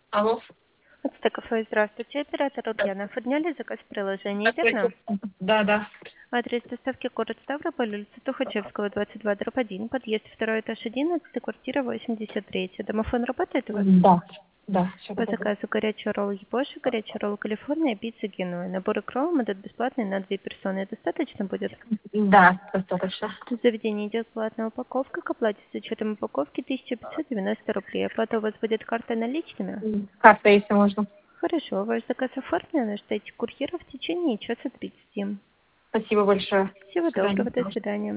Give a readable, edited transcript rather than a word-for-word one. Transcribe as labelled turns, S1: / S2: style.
S1: Алло.
S2: Ацтек кафе, здравствуйте. Оператор Ульяна. Подняли заказ приложения, верно?
S1: Здравствуйте. Да, да.
S2: Адрес доставки город Ставрополь, улица Тухачевского, 22/1, подъезд 2 этаж 11, квартира 83. Домофон работает у вас?
S1: Да. Да, все
S2: По
S1: работает.
S2: заказу горячий ролл Япоши, горячий ролл Калифорния, пицца Генуя. Набор икром идет бесплатный на 2 персоны. Достаточно будет?
S1: Да, достаточно.
S2: В заведении идет платная упаковка. К оплате с учетом упаковки 1590 рублей. Оплата у вас будет картой наличными?
S1: Карта, если можно.
S2: Хорошо, ваш заказ оформлен, ждите курьера в течение часа 30.
S1: Спасибо большое.
S2: Всего
S1: До свидания.
S2: доброго, до свидания.